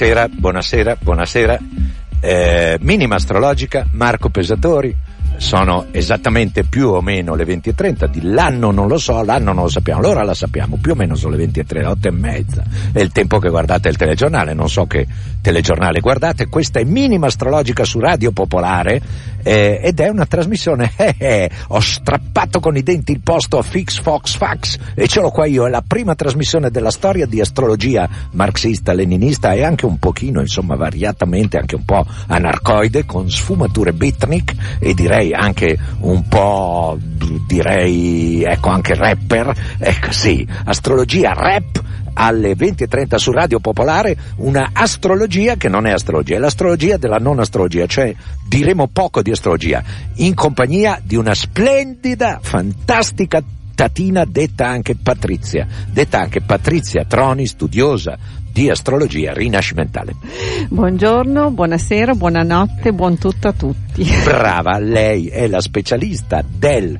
Buonasera. Minima astrologica, Marco Pesatori. Sono esattamente più o meno le 20:30, l'anno non lo so, l'anno non lo sappiamo, l'ora la sappiamo, più o meno sono le 20:30, le 8:30, è il tempo che guardate il telegiornale, non so che telegiornale guardate. Questa è Minima Astrologica su Radio Popolare, ed è una trasmissione, ho strappato con i denti il posto a Fix Fox Fax e ce l'ho qua io, è la prima trasmissione della storia di astrologia marxista, leninista e anche un pochino, insomma, variatamente anche un po' anarcoide, con sfumature beatnik e direi anche un po', ecco, anche rapper, ecco sì, astrologia rap alle 20:30 su Radio Popolare, una astrologia che non è astrologia, è l'astrologia della non astrologia, cioè diremo poco di astrologia, in compagnia di una splendida, fantastica tatina detta anche Patrizia Troni, studiosa di astrologia rinascimentale. Buongiorno, buonasera, buonanotte, buon tutto a tutti. Brava, lei è la specialista del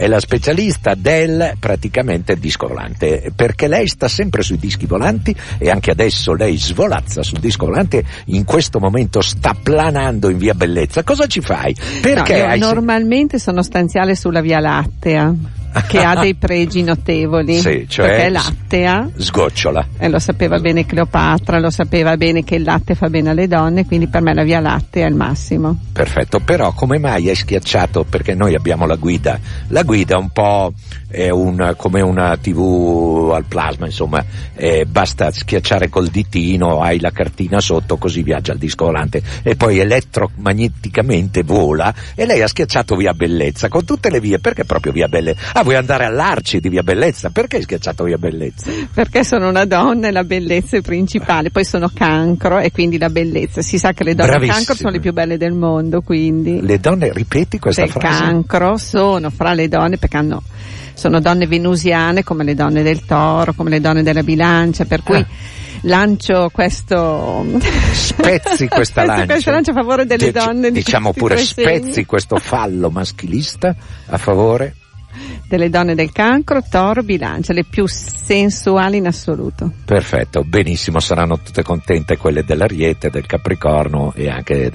praticamente disco volante, perché lei sta sempre sui dischi volanti e anche adesso lei svolazza sul disco volante, in questo momento sta planando in via Bellezza. Cosa ci fai? Perché no, io normalmente sono stanziale sulla Via Lattea, che ha dei pregi notevoli, sì, cioè perché è lattea, sgocciola, e lo sapeva bene Cleopatra, lo sapeva bene che il latte fa bene alle donne, quindi per me la Via Lattea è il massimo. Perfetto, però come mai è schiacciato? Perché noi abbiamo la guida un po' è come una TV al plasma, insomma, basta schiacciare col ditino, hai la cartina sotto, così viaggia il disco volante e poi elettromagneticamente vola, e lei ha schiacciato Via Bellezza con tutte le vie. Perché proprio Via Bellezza? Vuoi andare all'Arci di Via Bellezza? Perché hai schiacciato Via Bellezza? Perché sono una donna e la bellezza è principale, poi sono cancro e quindi la bellezza, si sa che le donne cancro sono le più belle del mondo, quindi le donne, ripeti questa frase? Cancro sono fra le donne perché sono donne venusiane, come le donne del Toro, come le donne della Bilancia, per cui lancio questo spezzi questa lancia a favore delle donne, diciamo pure spezzi questo fallo maschilista a favore delle donne del Cancro, Toro, Bilancia, le più sensuali in assoluto. Perfetto, benissimo, saranno tutte contente quelle dell'Ariete, del Capricorno e anche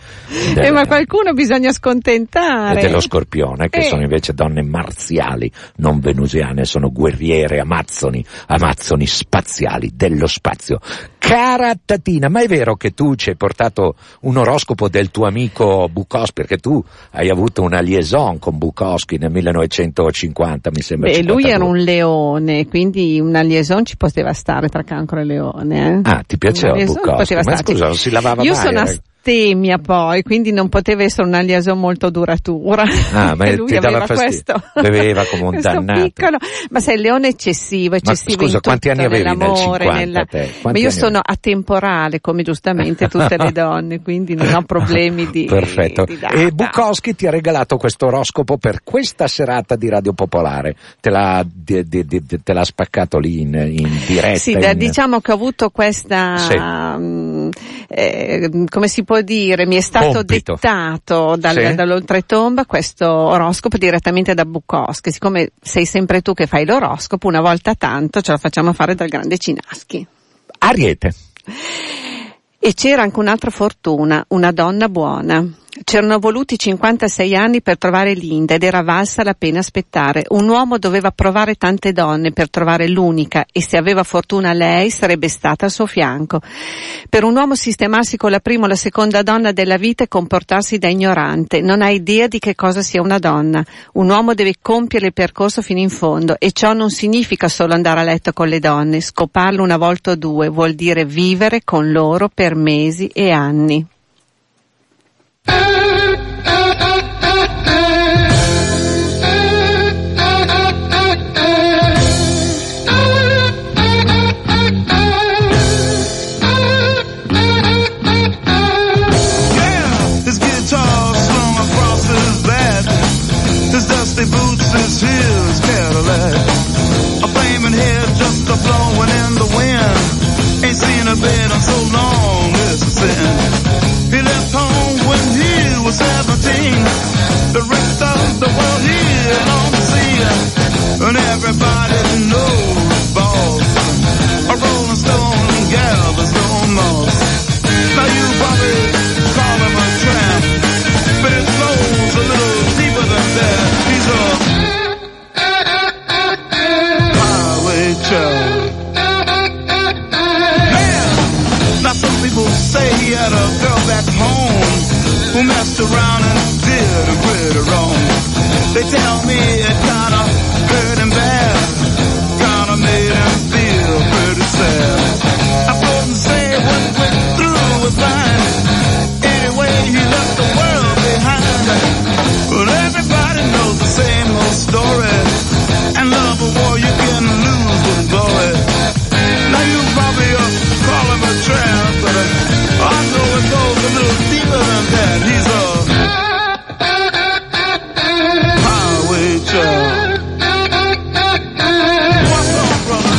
ma qualcuno bisogna scontentare. E dello Scorpione, che sono invece donne marziali, non venusiane, sono guerriere, amazzoni spaziali dello spazio. Cara Tatina, ma è vero che tu ci hai portato un oroscopo del tuo amico Bukowski, perché tu hai avuto una liaison con Bukowski nel 1950, mi sembra. Beh, lui era un leone, quindi una liaison ci poteva stare tra Cancro e Leone. Ah, ti piaceva Bukowski? Ma scusa, non si lavava mai? Io sono astemia poi, quindi non poteva essere una liaison molto duratura. Ah, ma lui ti dava fastidio. Beveva come un dannato. Piccolo. Ma sei il leone eccessivo ma scusa, quanti anni avevi nel 50? Ma io sono atemporale, come giustamente tutte le donne, quindi non ho problemi di perfetto. Di data. E Bukowski ti ha regalato questo oroscopo per questa serata di Radio Popolare. Te l'ha spaccato lì in diretta. Sì, diciamo che ho avuto questa come si può dire, mi è stato dettato dall'oltretomba questo oroscopo direttamente da Bukowski. Siccome sei sempre tu che fai l'oroscopo, una volta tanto ce la facciamo fare dal grande Cinaschi. Ariete. E c'era anche un'altra fortuna, una donna buona. C'erano voluti 56 anni per trovare Linda ed era valsa la pena aspettare. Un uomo doveva provare tante donne per trovare l'unica, e se aveva fortuna lei sarebbe stata al suo fianco. Per un uomo sistemarsi con la prima o la seconda donna della vita e comportarsi da ignorante. Non ha idea di che cosa sia una donna. Un uomo deve compiere il percorso fino in fondo, e ciò non significa solo andare a letto con le donne. Scoparle una volta o due vuol dire vivere con loro per mesi e anni. Dusty boots, his heels, Cadillac, a flaming head, just a blowing in the wind. Ain't seen a bed in so long, it's a sin. He left home when he had a girl back home who messed around and did him pretty wrong. They tell me it kinda hurt him bad, kinda made him feel pretty sad. I couldn't say what went through was fine. Anyway, he left the world behind. But everybody knows the same old story. And love a war you can lose with glory. Now you probably call him a tramp, but I know it goes a little deeper than that. He's a highway child. What's up, brother?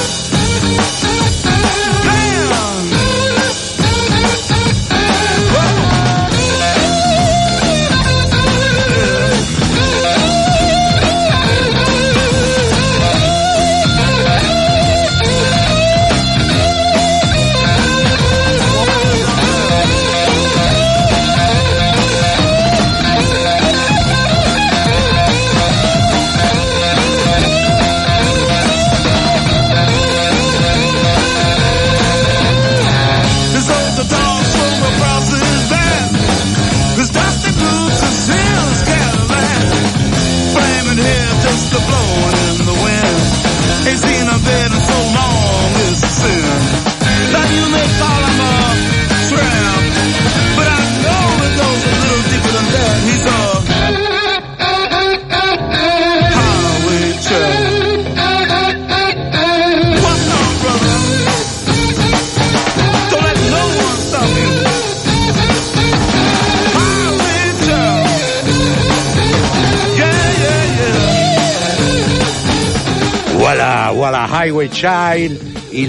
Voilà, Highway Child,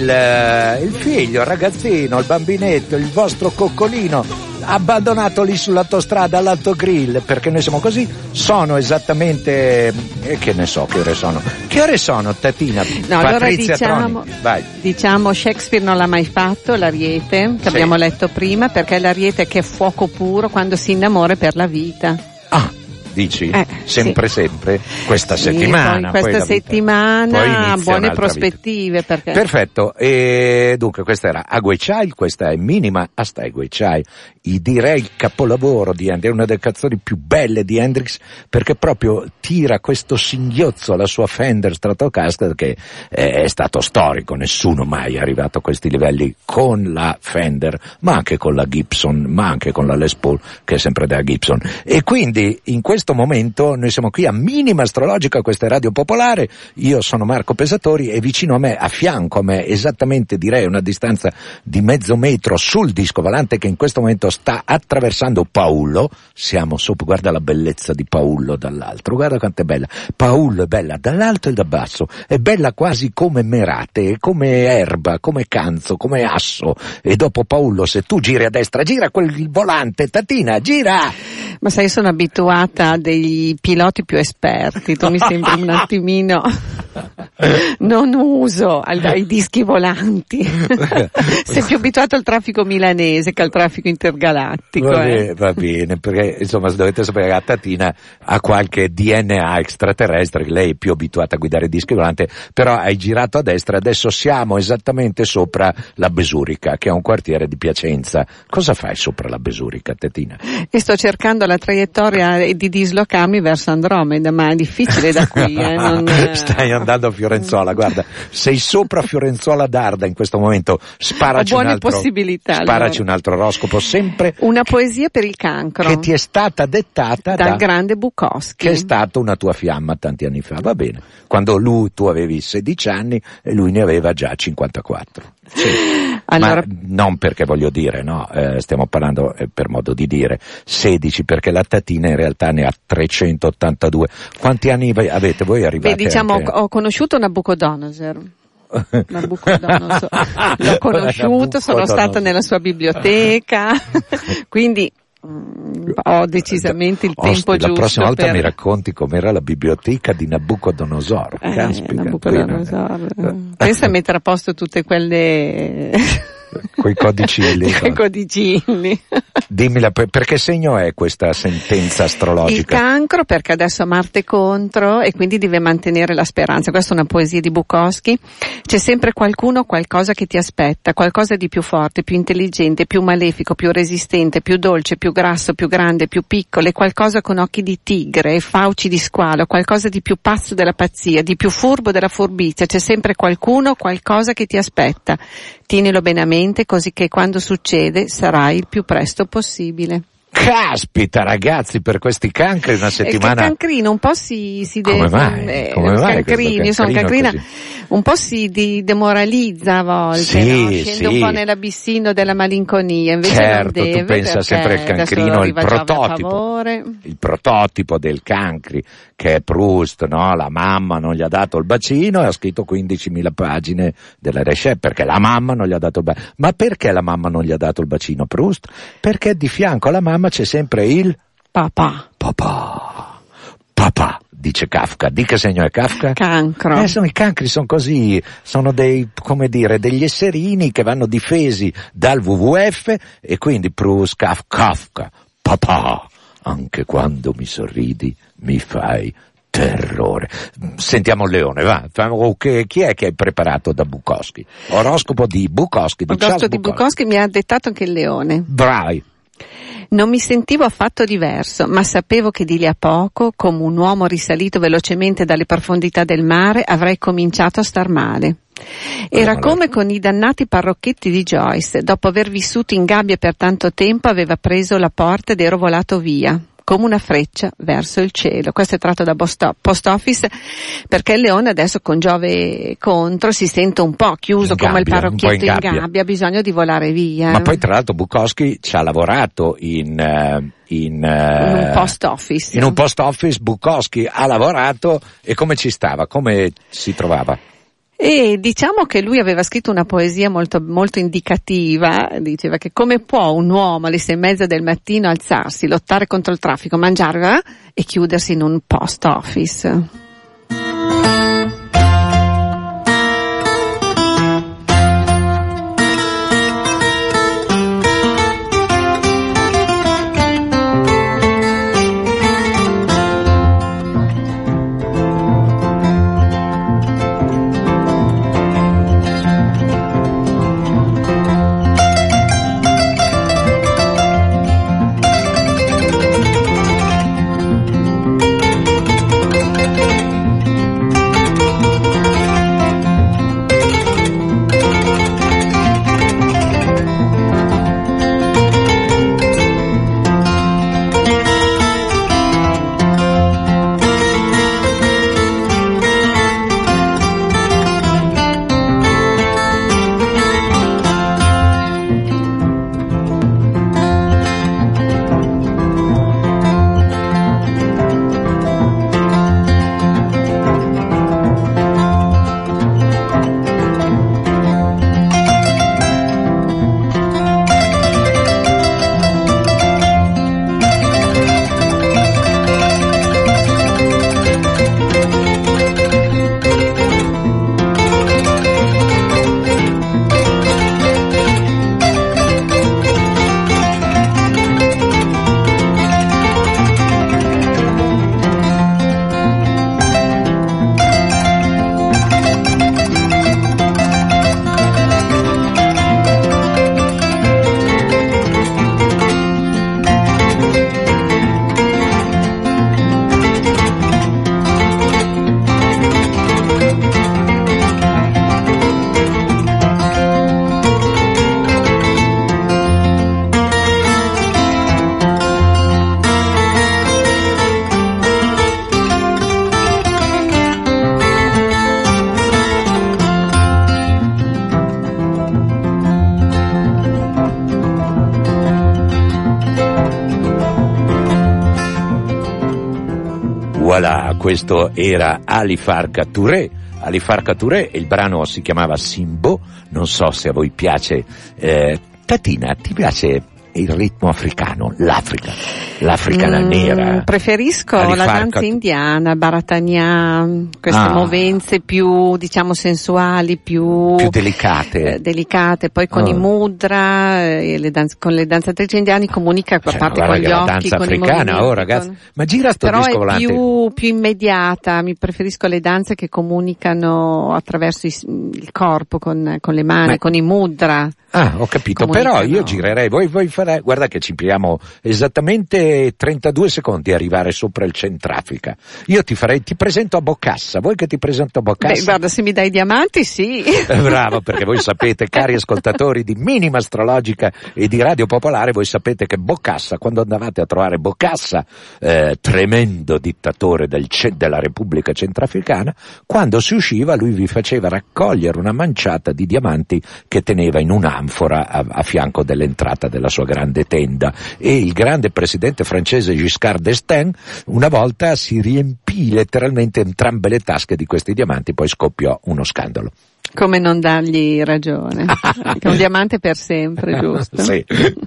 il figlio, il ragazzino, il bambinetto, il vostro coccolino abbandonato lì sull'autostrada all'autogrill, perché noi siamo così, sono esattamente, che ne so che ore sono. Che ore sono, Tatina? No, Patrizia allora diciamo Shakespeare non l'ha mai fatto, l'Ariete, che abbiamo letto prima, perché l'Ariete che è fuoco puro quando si innamora per la vita. Ah, dici? Sempre, questa sì, settimana. Poi questa settimana buone prospettive. Perché... Perfetto, e dunque questa era Highway Child, questa è Minima Highway Child, direi il capolavoro di Hendrix, è una delle canzoni più belle di Hendrix, perché proprio tira questo singhiozzo alla sua Fender Stratocaster, che è stato storico, nessuno mai è arrivato a questi livelli con la Fender, ma anche con la Gibson, ma anche con la Les Paul, che è sempre della Gibson. E quindi in questo momento noi siamo qui a Minima Astrologica, questa è Radio Popolare, io sono Marco Pesatori e vicino a me, a fianco a me, esattamente direi una distanza di mezzo metro sul disco volante che in questo momento sta attraversando Paolo, siamo sopra, guarda la bellezza di Paolo dall'altro, guarda quanto è bella, Paolo è bella dall'alto e da basso, è bella quasi come Merate, come Erba, come Canzo, come Asso, e dopo Paolo se tu giri a destra, gira quel volante, Tatina, gira! Ma sai, sono abituata a dei piloti più esperti, tu mi sembri un attimino, non uso ai dischi volanti, sei più abituato al traffico milanese che al traffico intergalattico. Va bene, perché insomma dovete sapere che la Tatina ha qualche DNA extraterrestre, lei è più abituata a guidare dischi volanti, però hai girato a destra, adesso siamo esattamente sopra la Besurica, che è un quartiere di Piacenza. Cosa fai sopra la Besurica, Tatina? E sto cercando la traiettoria di dislocarmi verso Andromeda, ma è difficile da qui. Stai andando a Fiorenzuola, guarda, sei sopra Fiorenzuola d'Arda in questo momento, sparaci un altro oroscopo, sempre una poesia per il cancro che ti è stata dettata dal grande Bukowski, che è stato una tua fiamma tanti anni fa, va bene, quando tu avevi 16 anni e lui ne aveva già 54. Sì. Allora... Ma non perché voglio dire, no, stiamo parlando per modo di dire 16, perché la Tatina in realtà ne ha 382. Quanti anni avete voi arrivati? Beh, diciamo, anche... ho conosciuto Nabucodonosor. L'ho conosciuto, sono stata nella sua biblioteca, quindi ho decisamente il tempo giusto. La prossima volta mi racconti com'era la biblioteca di Nabucodonosor. Nabucodonosor. Pensa a mettere a posto tutte quelle Quei codicilli. Quei codicilli. Dimmi, perché segno è questa sentenza astrologica? Il Cancro, perché adesso Marte è contro e quindi deve mantenere la speranza. Questa è una poesia di Bukowski. C'è sempre qualcuno, qualcosa che ti aspetta, qualcosa di più forte, più intelligente, più malefico, più resistente, più dolce, più grasso, più grande, più piccolo, e qualcosa con occhi di tigre e fauci di squalo, qualcosa di più pazzo della pazzia, di più furbo della furbizia. C'è sempre qualcuno, qualcosa che ti aspetta. Tienilo bene a mente, così che quando succede sarai il più presto possibile. Caspita, ragazzi, per questi cancri una settimana. Il cancrino un po' si come mai? Come mai cancrino, io sono cancrina, un po' si demoralizza a volte, sì, no? Scende un po' nell'abissino della malinconia, invece certo, non deve, tu pensa sempre al cancrino, il prototipo del cancri, che è Proust, no? La mamma non gli ha dato il bacino e ha scritto 15.000 pagine della Recherche, perché la mamma non gli ha dato il bacino. Ma perché la mamma non gli ha dato il bacino, Proust? Perché di fianco alla mamma c'è sempre il papà, dice Kafka. Di che segno è Kafka? Cancro. I cancri sono così, sono degli esserini che vanno difesi dal WWF, e quindi Proust, Kafka, papà, anche quando mi sorridi mi fai terrore. Sentiamo il leone, va. Chi è che hai preparato da Bukowski? Oroscopo di Bukowski, di Charles Bukowski. Bukowski mi ha dettato anche il leone. Bravi. Non mi sentivo affatto diverso, ma sapevo che di lì a poco, come un uomo risalito velocemente dalle profondità del mare, avrei cominciato a star male. Era come con i dannati parrocchetti di Joyce. Dopo aver vissuto in gabbia per tanto tempo, aveva preso la porta ed ero volato via, come una freccia verso il cielo. Questo è tratto da Post Office, perché il leone adesso con Giove contro si sente un po' chiuso, come il parrocchietto in gabbia, ha bisogno di volare via. Ma poi tra l'altro Bukowski ci ha lavorato in un post office. In un post office Bukowski ha lavorato, e come ci stava? Come si trovava? E diciamo che lui aveva scritto una poesia molto, molto indicativa. Diceva che come può un uomo alle 6:30 del mattino alzarsi, lottare contro il traffico, mangiare e chiudersi in un post office. Voilà, questo era Ali Farka Touré. Ali Farka Touré, il brano si chiamava Simbo. Non so se a voi piace. Tatina, ti piace il ritmo africano, l'Africa la nera. Preferisco la danza indiana, Bharatanatyam, queste movenze più, diciamo, sensuali, più delicate, poi con i mudra, con le danzatrici indiane comunica a parte con gli occhi, la danza con africana, ragazzi, ma gira sto disco volante. Però è più immediata, mi preferisco le danze che comunicano attraverso il corpo, con le mani, con i mudra. Ho capito, però io girerei, voi farei, guarda che ci impieghiamo esattamente 32 secondi a arrivare sopra il Centrafrica. Io ti presento a Bokassa, vuoi che ti presento a Bokassa? Beh, guarda, se mi dai i diamanti, sì. Bravo, perché voi sapete, cari ascoltatori di Minima Astrologica e di Radio Popolare, voi sapete che Bokassa, quando andavate a trovare Bokassa, tremendo dittatore della Repubblica Centrafricana, quando si usciva lui vi faceva raccogliere una manciata di diamanti che teneva in un'anfora a fianco dell'entrata della sua grande tenda, e il grande presidente francese Giscard d'Estaing una volta si riempì letteralmente entrambe le tasche di questi diamanti, poi scoppiò uno scandalo. Come non dargli ragione? È un diamante per sempre, giusto? Sì.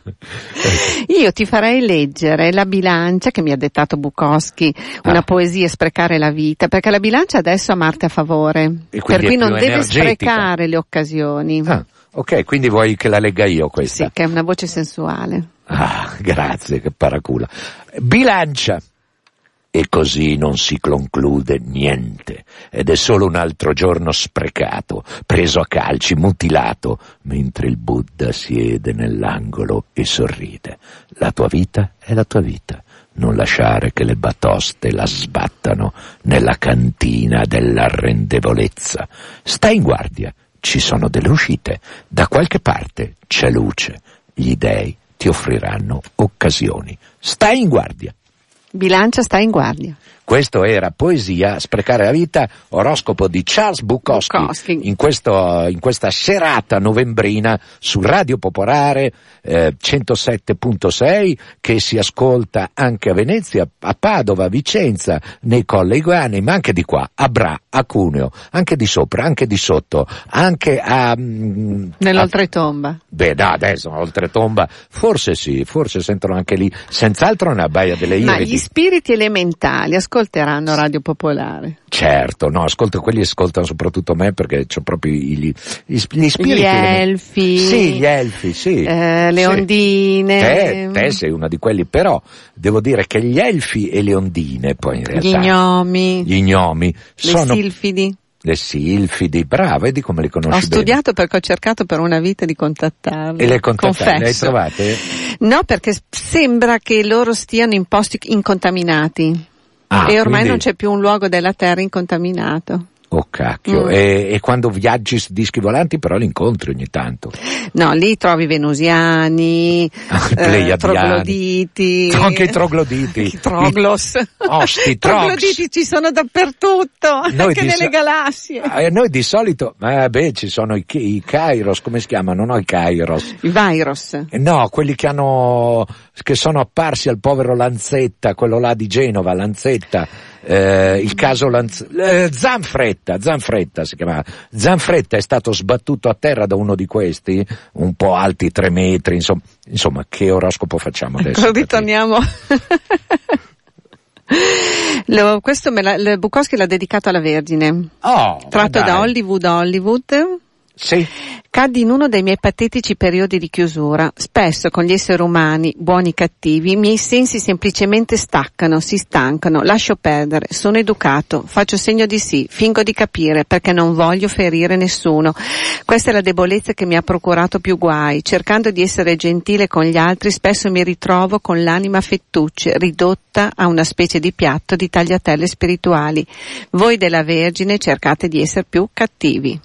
Io ti farei leggere La Bilancia, che mi ha dettato Bukowski, una poesia, Sprecare la vita, perché la bilancia adesso ha Marte a favore, per cui non deve sprecare le occasioni. Ok, quindi vuoi che la legga io questa? Sì, che è una voce sensuale. Grazie, che paracula. Bilancia. E così non si conclude niente, ed è solo un altro giorno sprecato, preso a calci, mutilato, mentre il Buddha siede nell'angolo e sorride. La tua vita è la tua vita. Non lasciare che le batoste la sbattano nella cantina dell'arrendevolezza. Stai in guardia. Ci sono delle uscite, da qualche parte c'è luce, gli dei ti offriranno occasioni. Stai in guardia. Bilancia sta in guardia. Questo era Poesia, Sprecare la vita, oroscopo di Charles Bukowski. In questa serata novembrina su Radio Popolare 107.6, che si ascolta anche a Venezia, a Padova, a Vicenza, nei Colle Iguani, ma anche di qua, a Bra, a Cuneo, anche di sopra, anche di sotto, anche nell'oltretomba. Beh, no, adesso l'oltretomba, forse sì, forse sentono anche lì, sens'altro nella Baia delle Iridi. Ma gli spiriti elementali ascolteranno Radio Popolare. Certo, no, quelli ascoltano soprattutto me, perché c'ho proprio gli spiriti. Gli elfi. Sì, gli elfi, sì. Le ondine. Te sei una di quelli, però devo dire che gli elfi e le ondine, poi in realtà. Gli gnomi. sono. Silfidi. Le silfidi, brava, vedi come le conosci bene. Ho studiato perché ho cercato per una vita di contattarle. E le hai trovate? No, perché sembra che loro stiano in posti incontaminati. E ormai quindi non c'è più un luogo della Terra incontaminato. Oh cacchio, e quando viaggi su dischi volanti però li incontri ogni tanto. No, lì trovi venusiani, trogloditi. Anche i trogloditi. I troglos. I trogloditi ci sono dappertutto, anche nelle galassie. Noi di solito, ci sono i Kairos, come si chiamano? No, i Kairos. I Vairos. No, quelli che sono apparsi al povero Lanzetta, quello là di Genova, Lanzetta. Il caso Zanfretta si chiamava. Zanfretta è stato sbattuto a terra da uno di questi, un po' alti 3 metri, insomma, che oroscopo facciamo adesso? Ritorniamo. Questo Bukowski l'ha dedicato alla Vergine. Tratto da Hollywood. Sì. Caddi in uno dei miei patetici periodi di chiusura. Spesso con gli esseri umani, buoni e cattivi, i miei sensi semplicemente staccano, si stancano, lascio perdere, sono educato, faccio segno di sì, fingo di capire perché non voglio ferire nessuno. Questa è la debolezza che mi ha procurato più guai. Cercando di essere gentile con gli altri, spesso mi ritrovo con l'anima a fettucce, ridotta a una specie di piatto di tagliatelle spirituali. Voi della Vergine cercate di essere più cattivi.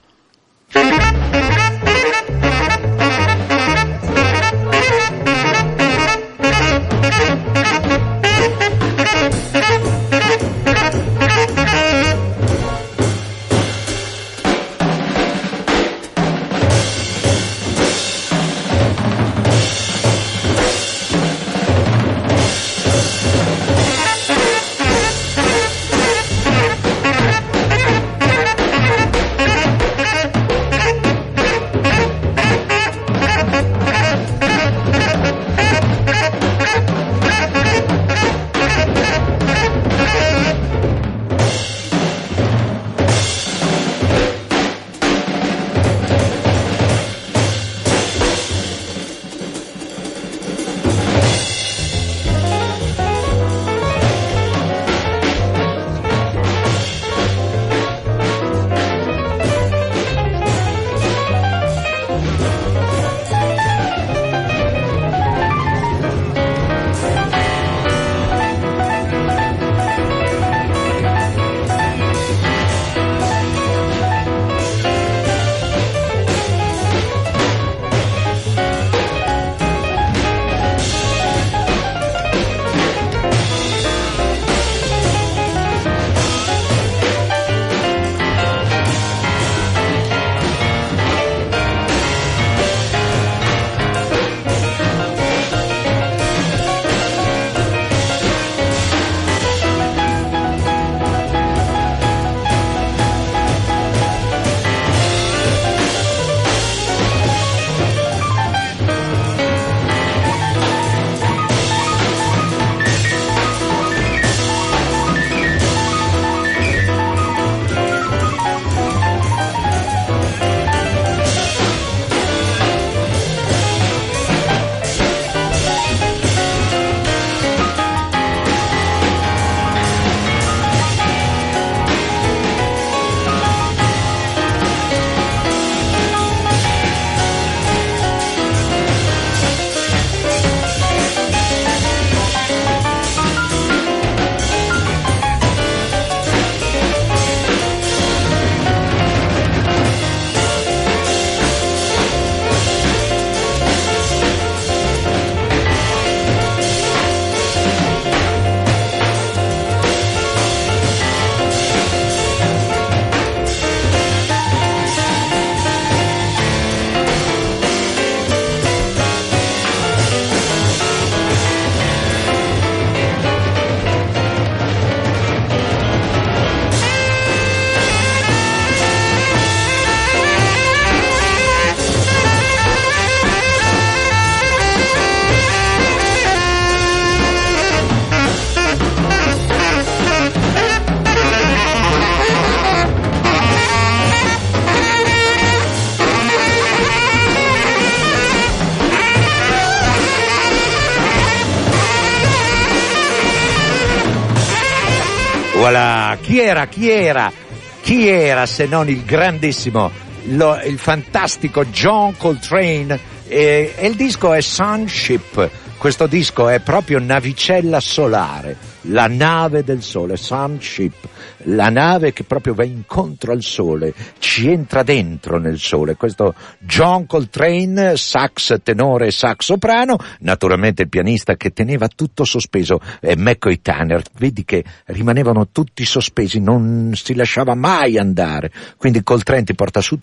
Voilà, chi era se non il grandissimo, il fantastico John Coltrane, e il disco è Sunship. Questo disco è proprio navicella solare, la nave del sole, Sunship, la nave che proprio va incontro al sole, ci entra dentro nel sole. Questo John Coltrane, sax tenore e sax soprano, naturalmente il pianista che teneva tutto sospeso, e McCoy Tyner, vedi che rimanevano tutti sospesi, non si lasciava mai andare, quindi Coltrane ti porta su,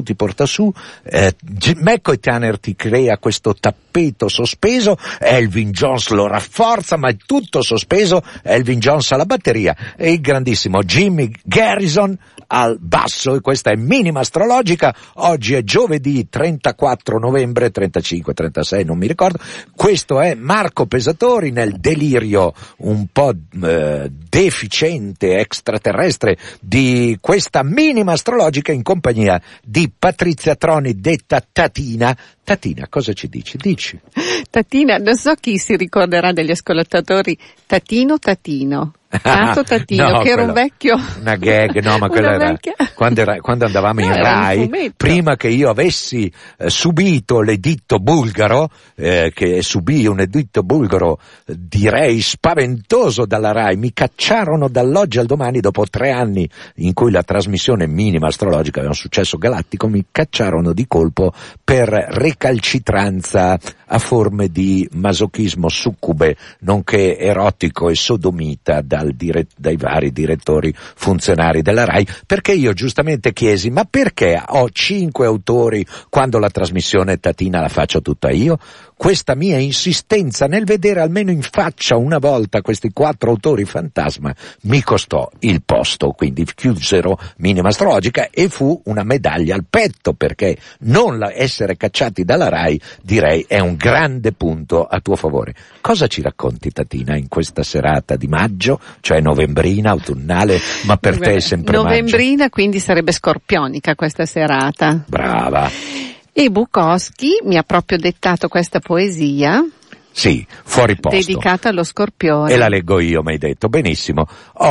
McCoy Tyner ti crea questo tappeto sospeso, Elvin Jones lo rafforza, ma è tutto sospeso, Elvin Jones alla batteria e il grandissimo Jimmy Garrison al basso, e questa è Minima Astrologica. Oggi è giovedì 34 novembre, 35, 36, non mi ricordo. Questo è Marco Pesatori nel delirio un po' deficiente, extraterrestre di questa Minima Astrologica in compagnia di Patrizia Troni, detta Tatina. Tatina, cosa ci dici? Dici. Tatina, non so chi si ricorderà degli ascoltatori, Tatino. Tatino, no, che era un vecchio. Una gag, no, ma quella era quando andavamo in Rai, prima che io avessi subito l'editto bulgaro, che subì un editto bulgaro direi spaventoso dalla Rai, mi cacciarono dall'oggi al domani dopo 3 anni in cui la trasmissione Minima Astrologica aveva un successo galattico, mi cacciarono di colpo per recalcitranza a forme di masochismo succube, nonché erotico e sodomita dai vari direttori funzionari della Rai, perché io giustamente chiesi: ma perché ho 5 autori quando la trasmissione Tatina la faccio tutta io? Questa mia insistenza nel vedere almeno in faccia una volta questi 4 autori fantasma mi costò il posto, quindi chiusero Minima Astrologica e fu una medaglia al petto, perché non essere cacciati dalla Rai direi è un grande punto a tuo favore. Cosa ci racconti, Tatina, in questa serata di maggio, cioè novembrina, autunnale, ma per te è sempre novembrina, maggio? quindi sarebbe scorpionica questa serata. Brava. E Bukowski mi ha proprio dettato questa poesia. Sì, fuori posto. Dedicata allo Scorpione. E la leggo io, mi hai detto. Benissimo.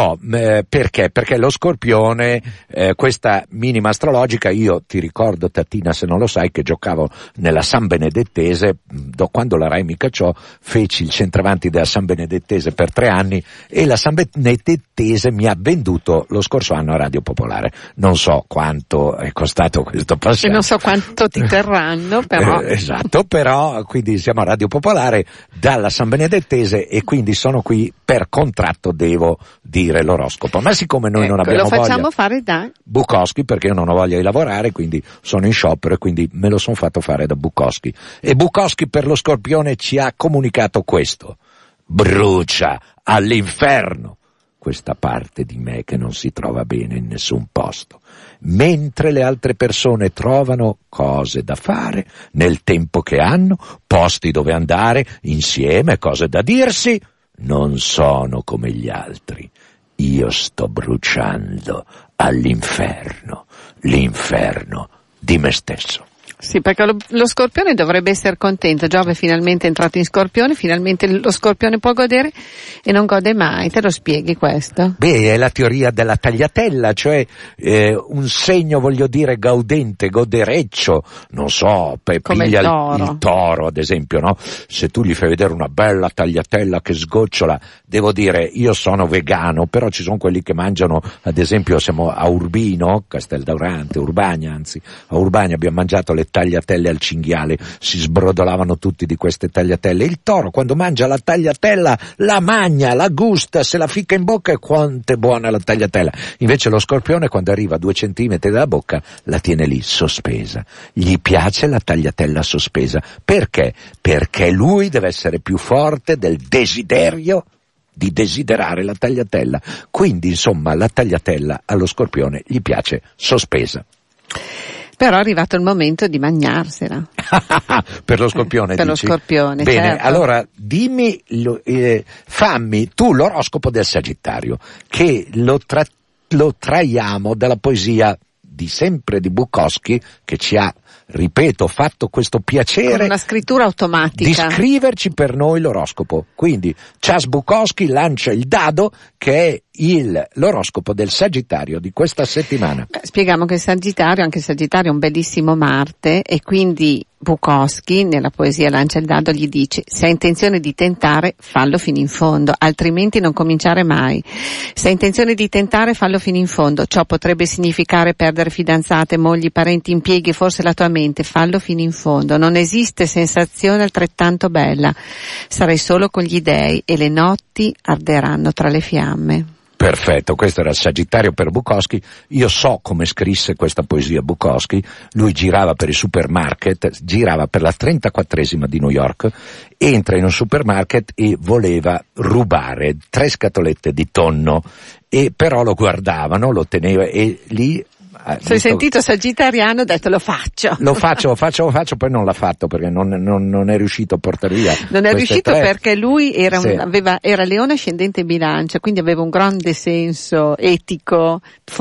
Perché? Perché lo Scorpione, questa Minima Astrologica, io ti ricordo, Tatina, se non lo sai, che giocavo nella San Benedettese, quando la Rai mi cacciò, feci il centravanti della San Benedettese per 3 anni e la San Benedettese mi ha venduto lo scorso anno a Radio Popolare. Non so quanto è costato questo passaggio. E non so quanto ti terranno, però. Esatto, però, quindi siamo a Radio Popolare dalla San Benedettese e quindi sono qui per contratto, devo dire l'oroscopo, ma siccome noi non abbiamo voglia, lo facciamo fare da Bukowski, perché io non ho voglia di lavorare, quindi sono in sciopero e quindi me lo sono fatto fare da Bukowski, e Bukowski per lo Scorpione ci ha comunicato questo: brucia all'inferno questa parte di me che non si trova bene in nessun posto, mentre le altre persone trovano cose da fare nel tempo che hanno, posti dove andare insieme, cose da dirsi, non sono come gli altri. Io sto bruciando all'inferno, l'inferno di me stesso. Sì, perché lo Scorpione dovrebbe essere contento. Giove finalmente è entrato in Scorpione, finalmente lo Scorpione può godere e non gode mai. Te lo spieghi questo? Beh, è la teoria della tagliatella, cioè un segno, voglio dire, gaudente, godereccio, non so, come piglia il toro ad esempio, no? Se tu gli fai vedere una bella tagliatella che sgocciola, devo dire, io sono vegano, però ci sono quelli che mangiano, ad esempio siamo a Urbino, Casteldaurante, Urbania anzi, a Urbania abbiamo mangiato le tagliatelle al cinghiale, si sbrodolavano tutti di queste tagliatelle. Il toro quando mangia la tagliatella la magna, la gusta, se la ficca in bocca e quanto è buona la tagliatella. Invece lo Scorpione quando arriva a 2 centimetri dalla bocca la tiene lì sospesa. Gli piace la tagliatella sospesa. Perché? Perché lui deve essere più forte del desiderio di desiderare la tagliatella. Quindi insomma la tagliatella allo Scorpione gli piace sospesa. Però è arrivato il momento di mangiarsela. Per lo Scorpione, per dici? Lo Scorpione, bene, certo. Allora dimmi, fammi tu l'oroscopo del Sagittario, che lo traiamo dalla poesia di sempre di Bukowski, che ci ha, ripeto, fatto questo piacere con una scrittura automatica di scriverci per noi l'oroscopo. Quindi Chas Bukowski lancia il dado, che è l'oroscopo del Sagittario di questa settimana. Spieghiamo che anche il Sagittario è un bellissimo Marte, e quindi Bukowski nella poesia Lancia il dado gli dice: se hai intenzione di tentare, fallo fino in fondo, altrimenti non cominciare mai. Se hai intenzione di tentare, fallo fino in fondo, ciò potrebbe significare perdere fidanzate, mogli, parenti, impieghi, forse la tua mente, fallo fino in fondo, non esiste sensazione altrettanto bella, sarai solo con gli dèi e le notti arderanno tra le fiamme. Perfetto, questo era il Sagittario per Bukowski. Io so come scrisse questa poesia Bukowski. Lui girava per i supermarket, girava per la 34esima di New York, entra in un supermarket e voleva rubare 3 scatolette di tonno, e però lo guardavano, lo teneva, e lì sei sentito sagittariano, ho detto lo faccio, poi non l'ha fatto perché non è riuscito a portare via. Non è riuscito 3. Perché lui era era Leone ascendente Bilancia, quindi aveva un grande senso etico,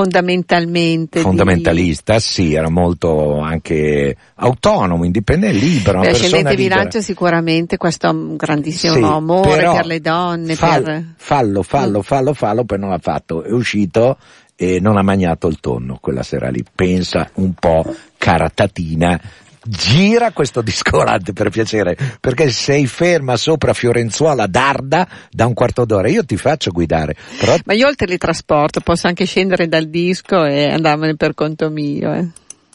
fondamentalista, sì, era molto anche autonomo, indipendente, libero. Ascendente Bilancia sicuramente, questo ha un grandissimo amore per le donne. Fallo, poi non l'ha fatto, è uscito e non ha mangiato il tonno quella sera lì. Pensa un po', cara Tatina, gira questo disco volante per piacere, perché sei ferma sopra Fiorenzuola d'Arda da un quarto d'ora, io ti faccio guidare. Però... Ma io il teletrasporto, posso anche scendere dal disco e andarmene per conto mio.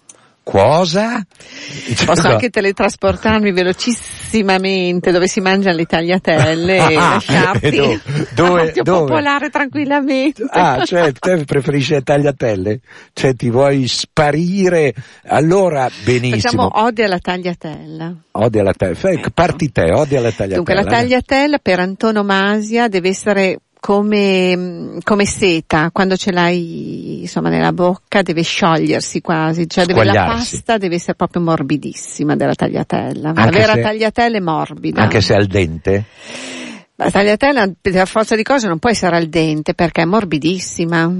Cosa? Posso anche teletrasportarmi velocissimamente dove si mangiano le tagliatelle e lasciarti dove? popolare tranquillamente. Cioè te preferisci le tagliatelle? Cioè ti vuoi sparire? Allora benissimo. Facciamo ode alla tagliatella. Ode alla tagliatella. Ecco. Parti te, ode alla tagliatella. Dunque la tagliatella per antonomasia deve essere come seta, quando ce l'hai insomma nella bocca deve sciogliersi quasi, cioè la pasta deve essere proprio morbidissima della tagliatella. La vera tagliatella è morbida. Anche se è al dente? La tagliatella per forza di cose non può essere al dente perché è morbidissima.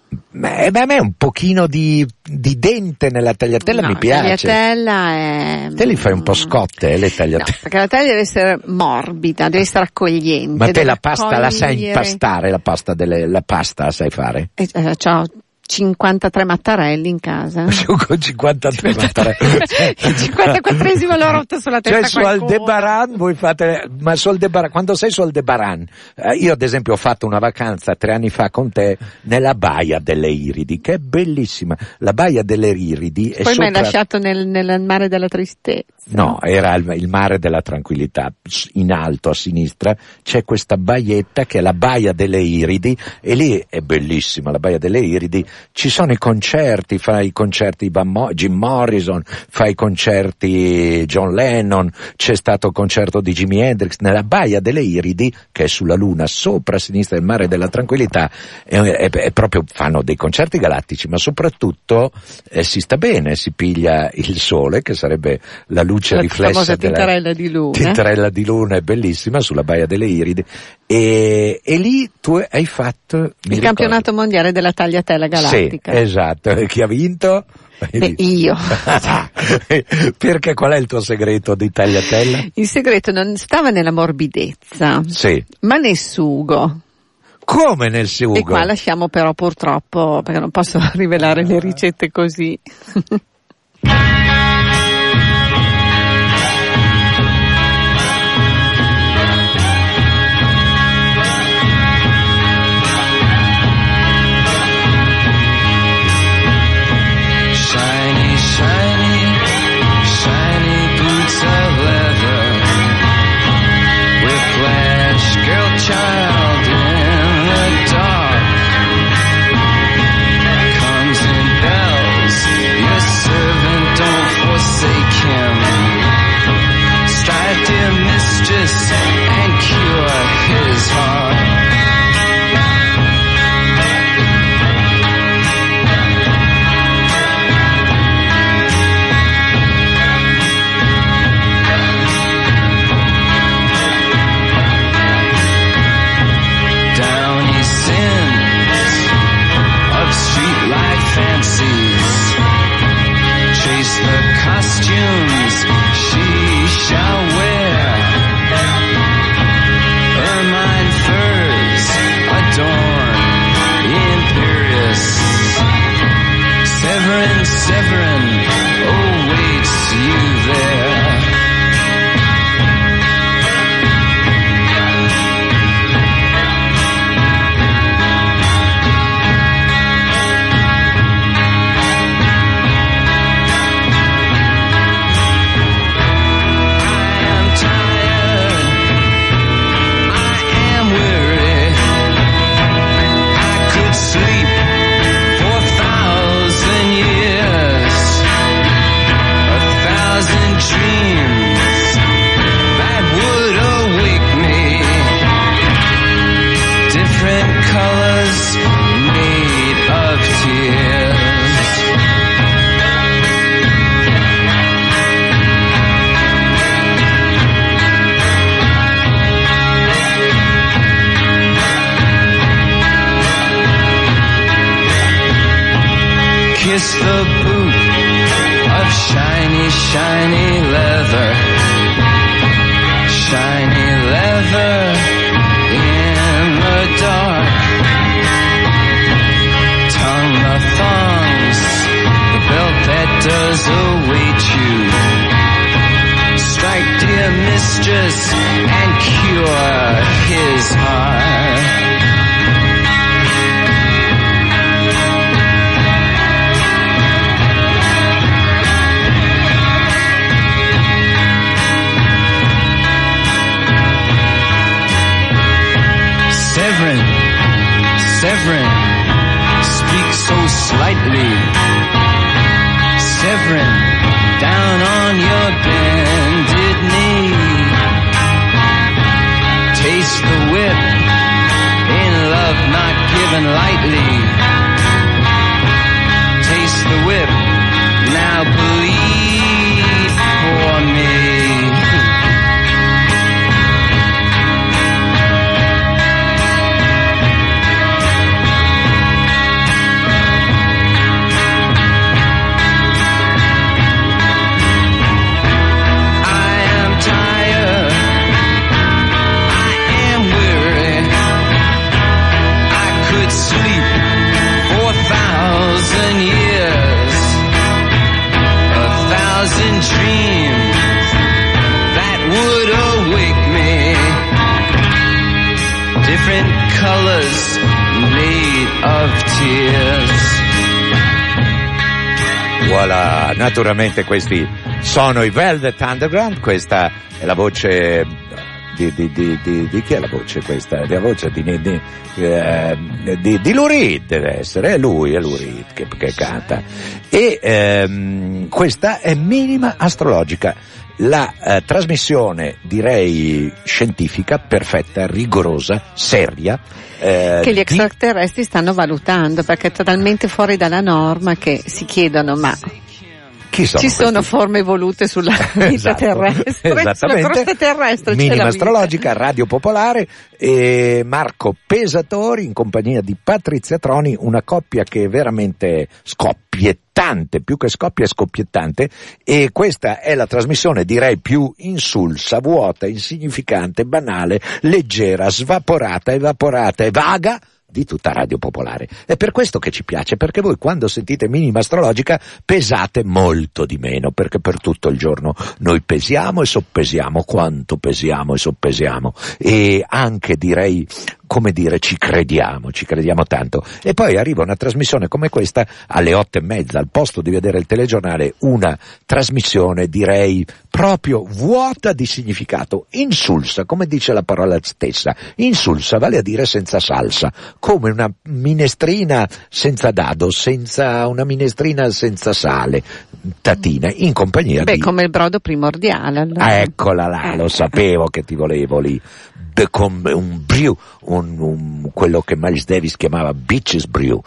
A me un pochino di dente nella tagliatella mi piace. La tagliatella è... Te li fai un po' scotte, le tagliatelle? No, perché la taglia deve essere morbida, deve essere accogliente. Ma te la pasta la sai impastare, la pasta la sai fare? Ciao. 53 mattarelli in casa. Con 53 mattarelli. Il 54esimo l'ho rotto sulla testa. Cioè su Aldebaran voi fate, ma su Aldebaran, quando sei su Aldebaran, io ad esempio ho fatto una vacanza 3 anni fa con te nella Baia delle Iridi, che è bellissima. La Baia delle Iridi è poi mi hai lasciato nel mare della tristezza. No, era il mare della tranquillità. In alto a sinistra c'è questa baietta che è la Baia delle Iridi, e lì è bellissima la Baia delle Iridi. Ci sono i concerti, fai i concerti Jim Morrison, fai i concerti John Lennon, c'è stato il concerto di Jimi Hendrix nella Baia delle Iridi, che è sulla Luna, sopra a sinistra del mare della tranquillità, è proprio, fanno dei concerti galattici, ma soprattutto si sta bene, si piglia il sole, che sarebbe la luce riflessa la famosa tintarella di luna. Tintarella di luna è bellissima sulla Baia delle Iridi, e lì tu hai fatto il campionato mondiale della tagliatella galattica. Sì, esatto. Chi ha vinto? Io. Perché qual è il tuo segreto di tagliatella? Il segreto non stava nella morbidezza, ma nel sugo. Come nel sugo? E qua lasciamo però purtroppo, perché non posso rivelare le ricette così. Child in the dark comes in bells. Your servant, don't forsake him. Strive, dear mistress, and cure his heart. Fancies, chase the costumes she shall wear. Ermine fur colors made of tears. Kiss the boot of shiny, shiny leather. Shiny leather in the dark. Tongue the thongs, the belt that does await you. Strike, dear mistress, and cure his heart. Severin, speak so slightly. Severin, down on your bended knee. Taste the whip, in love not given lightly. Taste the whip, now bleed for me. Dreams that would awake me. Different colors made of tears. Voilà, naturalmente questi sono i Velvet Underground, questa è la voce di chi è la voce questa? La voce di Lou Reed deve essere, è Lou Reed che canta. E questa è Minima Astrologica, la trasmissione direi scientifica, perfetta, rigorosa, seria, che gli extraterrestri stanno valutando, perché è totalmente fuori dalla norma, che si chiedono ma ci sono forme evolute sulla vita terrestre, esattamente. Sulla crosta terrestre. Minima Astrologica, Radio Popolare, e Marco Pesatori in compagnia di Patrizia Troni, una coppia che è veramente scoppiettante, più che scoppia è scoppiettante, e questa è la trasmissione direi più insulsa, vuota, insignificante, banale, leggera, svaporata, evaporata e vaga di tutta Radio Popolare. È per questo che ci piace, perché voi quando sentite Minima Astrologica pesate molto di meno, perché per tutto il giorno noi pesiamo e soppesiamo quanto pesiamo e soppesiamo, e anche direi, come dire, ci crediamo tanto. E poi arriva una trasmissione come questa alle 8:30, al posto di vedere il telegiornale, una trasmissione direi proprio vuota di significato, insulsa, come dice la parola stessa, insulsa, vale a dire senza salsa, come una minestrina senza dado, una minestrina senza sale, tatina, in compagnia di... come il brodo primordiale. Allora. Ah, eccola là, lo sapevo che ti volevo lì. Un brew, quello che Miles Davis chiamava Bitches Brew,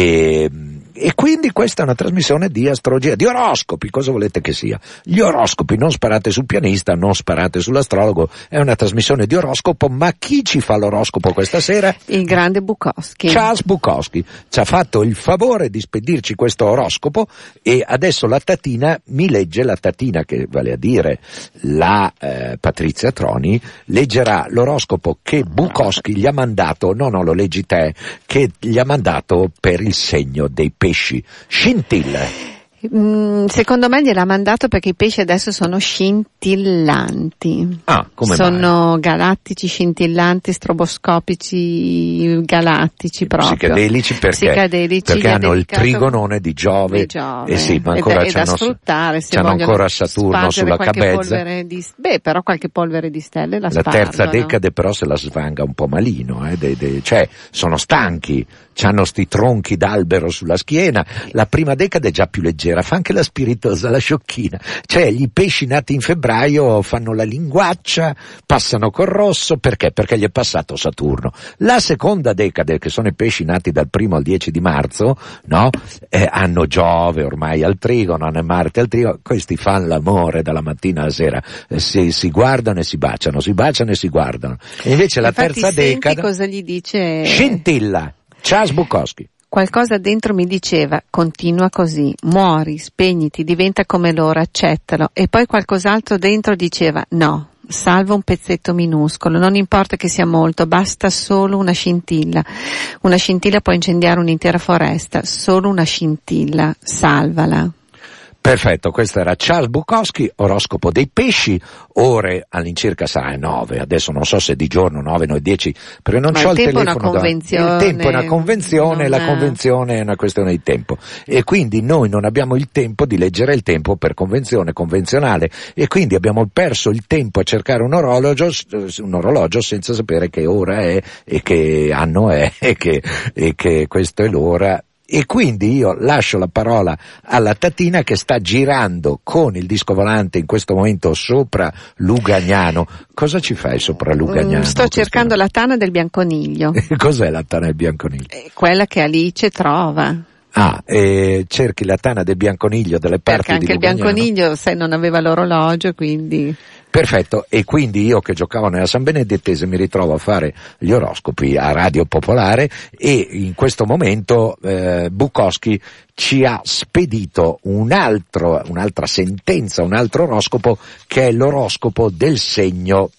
e quindi questa è una trasmissione di astrologia, di oroscopi, cosa volete che sia? Gli oroscopi, non sparate sul pianista, non sparate sull'astrologo, è una trasmissione di oroscopo, ma chi ci fa l'oroscopo questa sera? Il grande Bukowski. Charles Bukowski ci ha fatto il favore di spedirci questo oroscopo, e adesso la tatina mi legge, la tatina che vale a dire la Patrizia Troni, leggerà l'oroscopo che Bukowski gli ha mandato, no lo leggi te, che gli ha mandato per il segno dei pesci. Scintille. Secondo me gliel'ha mandato perché i pesci adesso sono scintillanti. Ah, come sono mai? galattici, scintillanti, stroboscopici, galattici proprio. Psicadelici perché hanno il trigonone di Giove. E sì, ma ancora da sfruttare, se c'hanno ancora Saturno sulla cabezza. Però qualche polvere di stelle la spargono. La terza decade però se la svanga un po' malino, cioè sono stanchi, c'hanno sti tronchi d'albero sulla schiena. La prima decade è già più leggera, leggera, fa anche la spiritosa, la sciocchina. Cioè, gli pesci nati in febbraio fanno la linguaccia, passano col rosso, perché? Perché gli è passato Saturno. La seconda decade, che sono i pesci nati dal 1 al 10 di marzo, no? Hanno Giove ormai al trigono, hanno Marte al trigono, questi fanno l'amore dalla mattina alla sera, si guardano e si baciano e si guardano. E invece la terza decade, cosa gli dice? Scintilla, Charles Bukowski. Qualcosa dentro mi diceva, continua così, muori, spegniti, diventa come loro, accettalo. E poi qualcos'altro dentro diceva, no, salva un pezzetto minuscolo, non importa che sia molto, basta solo una scintilla. Una scintilla può incendiare un'intera foresta, solo una scintilla, salvala. Perfetto, questo era Charles Bukowski, oroscopo dei pesci, ore all'incirca sarà 9, adesso non so se di giorno 9, noi 10, perché non c'ho il telefono. Il tempo è una convenzione, la convenzione è una questione di tempo, e quindi noi non abbiamo il tempo di leggere il tempo per convenzione convenzionale, e quindi abbiamo perso il tempo a cercare un orologio senza sapere che ora è e che anno è e che questo è l'ora. E quindi io lascio la parola alla Tatina, che sta girando con il disco volante in questo momento sopra Lugagnano. Cosa ci fai sopra Lugagnano? Sto cercando la tana del bianconiglio. Cos'è la tana del bianconiglio? Quella che Alice trova. Cerchi la tana del bianconiglio dalle parti di Lugagnano. Perché anche il bianconiglio, sai, non aveva l'orologio, quindi... Perfetto, e quindi io che giocavo nella San Benedettese mi ritrovo a fare gli oroscopi a Radio Popolare, e in questo momento Bukowski ci ha spedito un'altra sentenza, un altro oroscopo, che è l'oroscopo del segno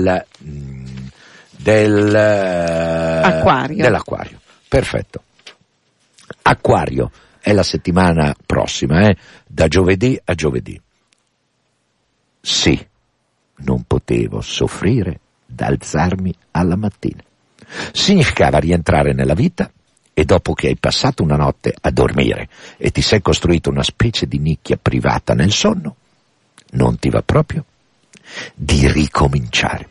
dell'Acquario. Perfetto. Acquario è la settimana prossima, da giovedì a giovedì. Sì. Non potevo soffrire d'alzarmi alla mattina. Significava rientrare nella vita, e dopo che hai passato una notte a dormire e ti sei costruito una specie di nicchia privata nel sonno, non ti va proprio di ricominciare.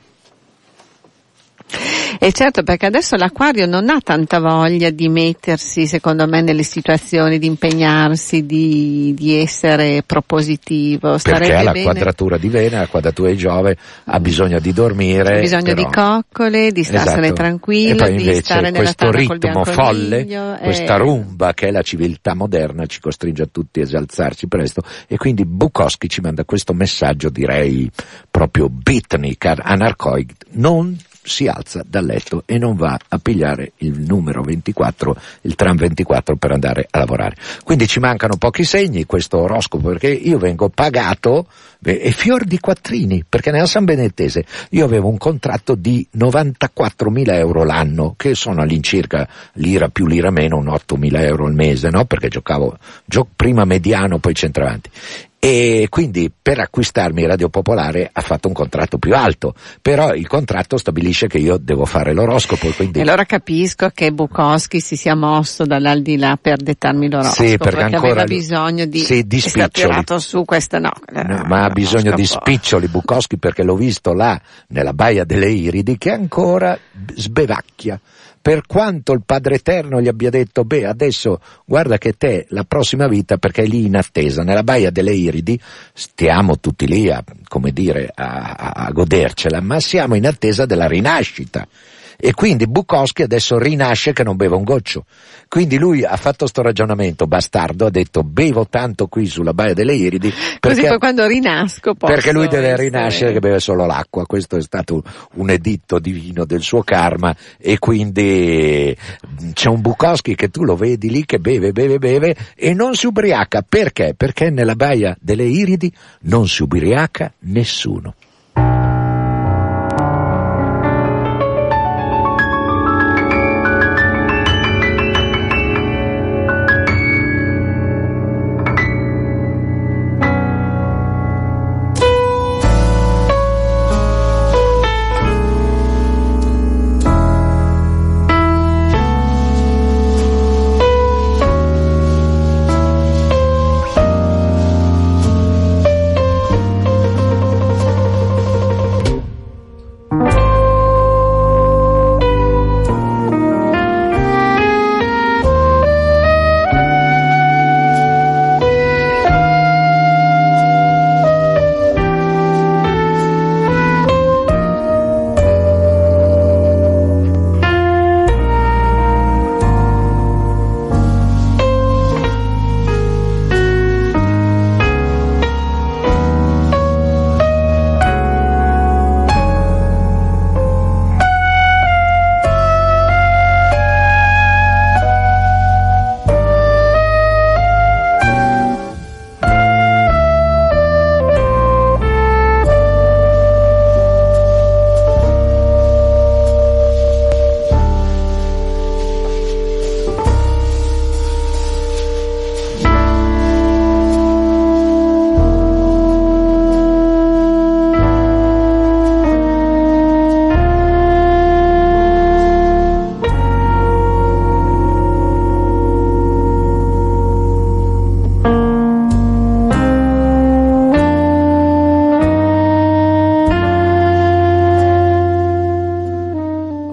E certo, perché adesso l'Acquario non ha tanta voglia di mettersi, secondo me, nelle situazioni, di impegnarsi, di essere propositivo. Perché ha la quadratura di Venere, la quadratura di Giove, ha bisogno di dormire. Ha bisogno di coccole, di starsene tranquillo, e poi invece di stare nella questo tana col ritmo folle, questa rumba che è la civiltà moderna, ci costringe a tutti a esalzarci presto, e quindi Bukowski ci manda questo messaggio, direi proprio beatnik, anarcoid: non si alza dal letto e non va a pigliare il numero 24, il tram 24, per andare a lavorare. Quindi ci mancano pochi segni, questo oroscopo, perché io vengo pagato e fior di quattrini, perché nella San Benedettese io avevo un contratto di 94.000 euro l'anno, che sono all'incirca, lira più lira meno, un 8.000 euro al mese, no? Perché giocavo prima mediano, poi centravanti. E quindi per acquistarmi Radio Popolare ha fatto un contratto più alto, però il contratto stabilisce che io devo fare l'oroscopo, quindi... E allora capisco che Bukowski si sia mosso dall'aldilà per dettarmi l'oroscopo, sì, perché ancora aveva bisogno di spiccioli. Tirato su questa no, ma ha bisogno di spiccioli Bukowski, perché l'ho visto là nella Baia delle Iridi che ancora sbevacchia. Per quanto il Padre Eterno gli abbia detto: adesso guarda che te la prossima vita, perché è lì in attesa, nella Baia delle Iridi, stiamo tutti lì a godercela, ma siamo in attesa della rinascita. E quindi Bukowski adesso rinasce che non beve un goccio. Quindi lui ha fatto sto ragionamento bastardo, ha detto: bevo tanto qui sulla Baia delle Iridi, così poi quando rinasco posso, perché lui deve rinascere che beve solo l'acqua. Questo è stato un editto divino del suo karma, e quindi c'è un Bukowski che tu lo vedi lì che beve e non si ubriaca. Perché? Perché nella Baia delle Iridi non si ubriaca nessuno.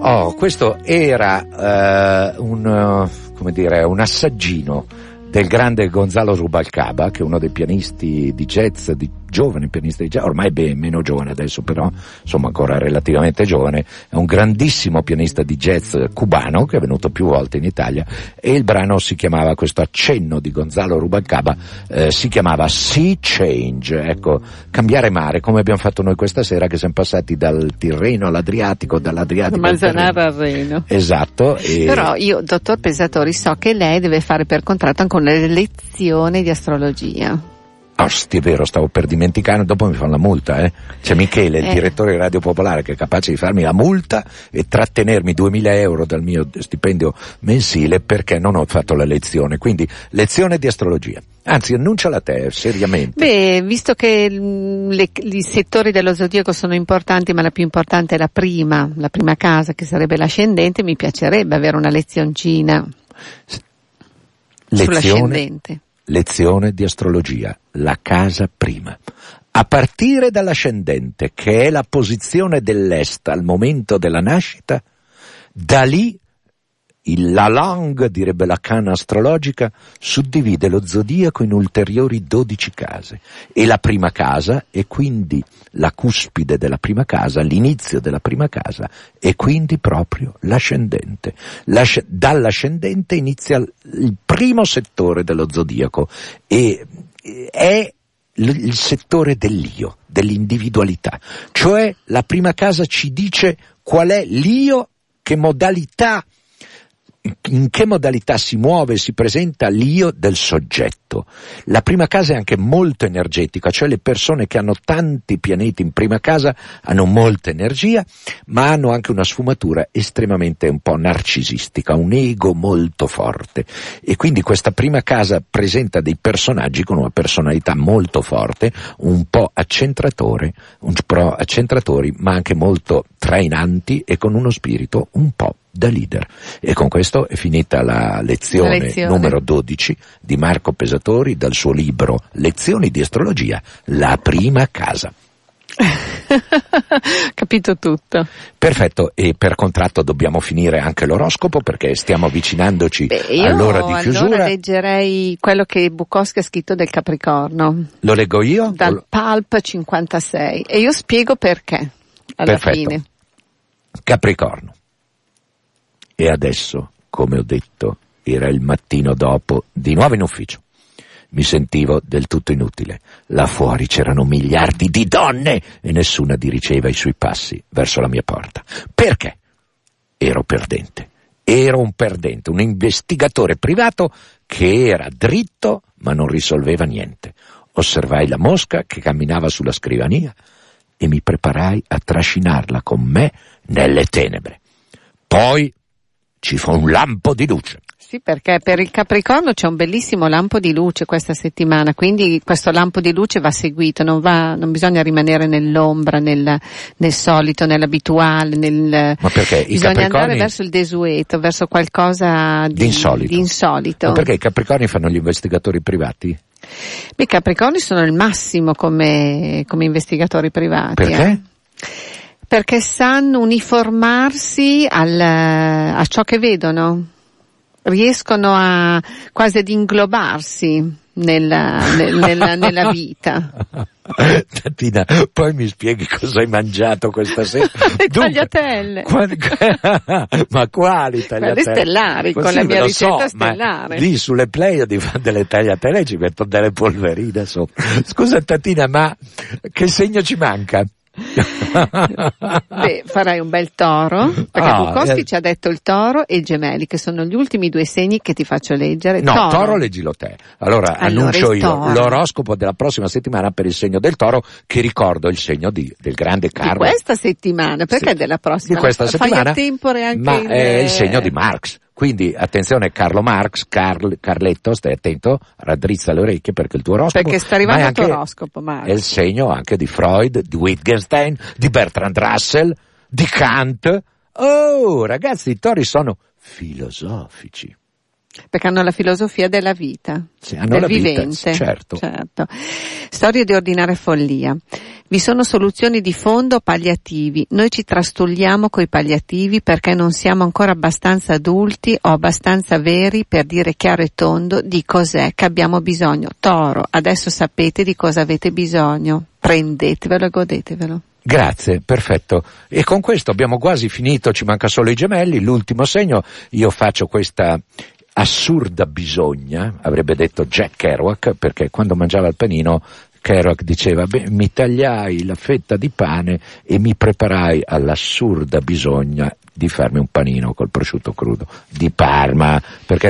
Questo era un assaggino del grande Gonzalo Rubalcaba, che è uno dei pianisti di jazz, giovani pianisti di jazz, ormai meno giovane adesso, però insomma ancora relativamente giovane. È un grandissimo pianista di jazz cubano che è venuto più volte in Italia, e il brano si chiamava, questo accenno di Gonzalo Rubalcaba, si chiamava Sea Change, ecco, cambiare mare, come abbiamo fatto noi questa sera, che siamo passati dal Tirreno all'Adriatico, dall'Adriatico Manzanara al Reno. Esatto. Però io, dottor Pesatori, so che lei deve fare per contratto anche una lezione di astrologia. È vero, stavo per dimenticare, dopo mi fanno la multa, C'è Michele, il direttore di Radio Popolare, che è capace di farmi la multa e trattenermi 2.000 euro dal mio stipendio mensile perché non ho fatto la lezione. Quindi, lezione di astrologia. Anzi, annunciala te, seriamente. Beh, visto che i settori dello zodiaco sono importanti, ma la più importante è la prima casa, che sarebbe l'ascendente, mi piacerebbe avere una lezioncina sull'ascendente. Lezione di astrologia, la casa prima. A partire dall'ascendente, che è la posizione dell'est al momento della nascita, da lì la langue, direbbe la canna astrologica, suddivide lo zodiaco in ulteriori 12 case. E la prima casa è quindi la cuspide della prima casa, l'inizio della prima casa, e quindi proprio l'ascendente. Dall'ascendente inizia il primo settore dello zodiaco, e è il settore dell'io, dell'individualità. Cioè la prima casa ci dice qual è l'io, in che modalità si muove e si presenta l'io del soggetto. La prima casa è anche molto energetica, cioè le persone che hanno tanti pianeti in prima casa hanno molta energia, ma hanno anche una sfumatura estremamente un po' narcisistica, un ego molto forte, e quindi questa prima casa presenta dei personaggi con una personalità molto forte, un po' accentratori, ma anche molto trainanti e con uno spirito un po' da leader. E con questo è finita la lezione numero 12 di Marco Pesatori dal suo libro Lezioni di astrologia, la prima casa. Capito tutto. Perfetto, e per contratto dobbiamo finire anche l'oroscopo perché stiamo avvicinandoci all'ora di chiusura. Allora leggerei quello che Bukowski ha scritto del Capricorno. Lo leggo io? Dal Pulp 56, e io spiego perché alla fine. Capricorno. E adesso, come ho detto, era il mattino dopo, di nuovo in ufficio. Mi sentivo del tutto inutile. Là fuori c'erano miliardi di donne e nessuna dirigeva i suoi passi verso la mia porta. Perché? Ero perdente. Ero un perdente, un investigatore privato che era dritto ma non risolveva niente. Osservai la mosca che camminava sulla scrivania e mi preparai a trascinarla con me nelle tenebre. Poi ci fu un lampo di luce. Sì, perché per il Capricorno c'è un bellissimo lampo di luce questa settimana, quindi questo lampo di luce va seguito, non bisogna rimanere nell'ombra, nel solito, nell'abituale, Ma perché bisogna andare verso il desueto, verso qualcosa di insolito. Ma perché i Capricorni fanno gli investigatori privati? I Capricorni sono il massimo come investigatori privati. Perché? Perché sanno uniformarsi a ciò che vedono, riescono quasi ad inglobarsi nella vita. Tatina, poi mi spieghi cosa hai mangiato questa sera? Le tagliatelle. Ma quali tagliatelle? Quelle stellari, con la mia ricetta stellare. Lì sulle Pleiadi fanno delle tagliatelle e ci mettono delle polverine sopra. Scusa Tatina, ma che segno ci manca? Beh, farai un bel toro, perché Bukowski ci ha detto il toro e i gemelli, che sono gli ultimi due segni che ti faccio leggere. No, toro leggilo te. Allora annuncio io l'oroscopo della prossima settimana per il segno del toro, che ricordo il segno del grande Carlo. Di questa settimana, perché sì, della prossima? Di questa settimana, fai a tempore anche ma è il segno di Marx. Quindi attenzione Carlo Marx, Carletto, stai attento, raddrizza le orecchie perché il tuo oroscopo. Perché sta arrivando il tuo oroscopo, Marx. È il segno anche di Freud, di Wittgenstein, di Bertrand Russell, di Kant. Oh, ragazzi, i tori sono filosofici. Perché hanno la filosofia della vita, sì, hanno del la vivente. Vita, certo. Storia di ordinaria follia. Vi sono soluzioni di fondo o palliativi? Noi ci trastulliamo coi palliativi perché non siamo ancora abbastanza adulti o abbastanza veri per dire chiaro e tondo di cos'è che abbiamo bisogno. Toro, adesso sapete di cosa avete bisogno. Prendetevelo e godetevelo. Grazie, perfetto. E con questo abbiamo quasi finito, ci manca solo i gemelli, l'ultimo segno. Io faccio questa assurda bisogna, avrebbe detto Jack Kerouac, perché quando mangiava il panino Kerouac diceva: mi tagliai la fetta di pane e mi preparai all'assurda bisogna di farmi un panino col prosciutto crudo di Parma, perché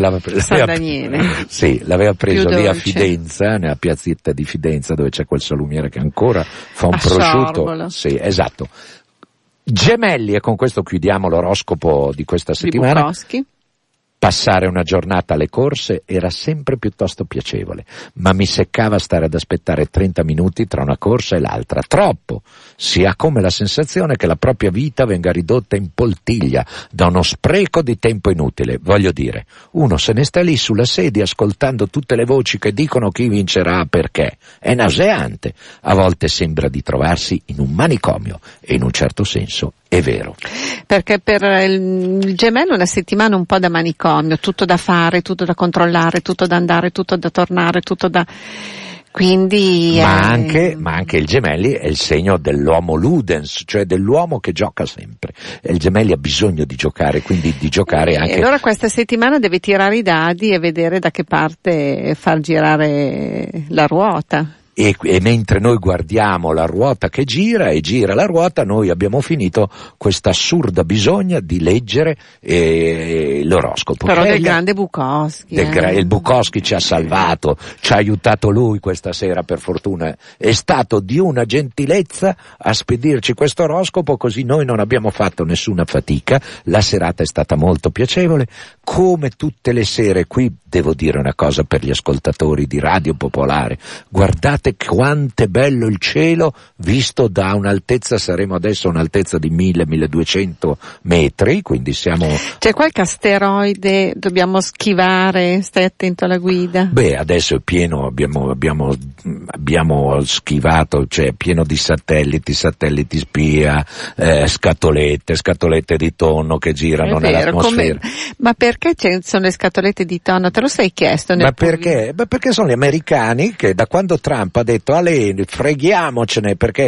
l'aveva preso lì a Fidenza, nella piazzetta di Fidenza dove c'è quel salumiere che ancora fa un prosciutto. Sì, esatto. Gemelli, e con questo chiudiamo l'oroscopo di questa settimana. Bukowski. Passare una giornata alle corse era sempre piuttosto piacevole, ma mi seccava stare ad aspettare 30 minuti tra una corsa e l'altra. Troppo! Si ha come la sensazione che la propria vita venga ridotta in poltiglia da uno spreco di tempo inutile. Voglio dire, uno se ne sta lì sulla sedia ascoltando tutte le voci che dicono chi vincerà perché. È nauseante. A volte sembra di trovarsi in un manicomio e in un certo senso è vero. Perché per il gemello è una settimana un po' da manicomio, tutto da fare, tutto da controllare, tutto da andare, tutto da tornare, tutto da... Quindi... Ma anche il gemelli è il segno dell'uomo ludens, cioè dell'uomo che gioca sempre. E il gemelli ha bisogno di giocare, quindi di giocare anche... Allora questa settimana deve tirare i dadi e vedere da che parte far girare la ruota. E mentre noi guardiamo la ruota che gira e gira la ruota, noi abbiamo finito questa assurda bisogna di leggere l'oroscopo. Però del grande Bukowski. Il Bukowski ci ha salvato, ci ha aiutato lui questa sera, per fortuna. È stato di una gentilezza a spedirci questo oroscopo, così noi non abbiamo fatto nessuna fatica. La serata è stata molto piacevole. Come tutte le sere qui, devo dire una cosa per gli ascoltatori di Radio Popolare: guardate quanto è bello il cielo visto da un'altezza, saremo adesso a un'altezza di 1000-1200 metri, quindi siamo... C'è qualche asteroide, dobbiamo schivare, stai attento alla guida. Beh, adesso è pieno, abbiamo schivato, cioè pieno di satelliti spia, scatolette di tonno che girano nell'atmosfera. Ma perché sono le scatolette di tonno? Te lo sei chiesto? Ma perché? Beh, perché sono gli americani che da quando Trump ha detto freghiamocene perché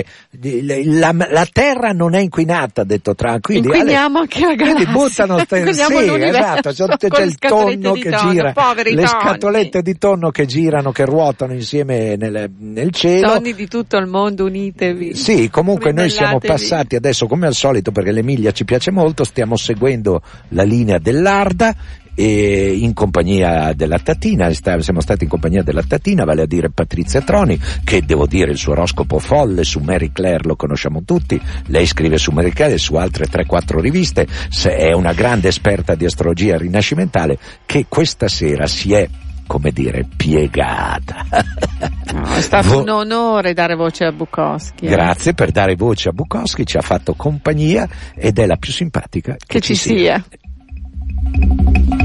la terra non è inquinata, ha detto Trump, quindi inquiniamo anche la galassia, quindi buttano esatto, c'è il tonno che gira, le scatolette di tonno che girano, che ruotano insieme nel cielo, tonni di tutto il mondo, unitevi. Sì, comunque noi siamo passati adesso, come al solito, perché l'Emilia ci piace molto, stiamo seguendo la linea dell'Arda e in compagnia della Tatina, siamo stati in compagnia della Tatina, vale a dire Patrizia Troni, che devo dire il suo oroscopo folle su Marie Claire lo conosciamo tutti, lei scrive su Marie Claire e su altre 3-4 riviste, è una grande esperta di astrologia rinascimentale che questa sera si è, come dire, piegata. No, è stato un onore dare voce a Bukowski. Grazie per dare voce a Bukowski, ci ha fatto compagnia ed è la più simpatica che ci sia.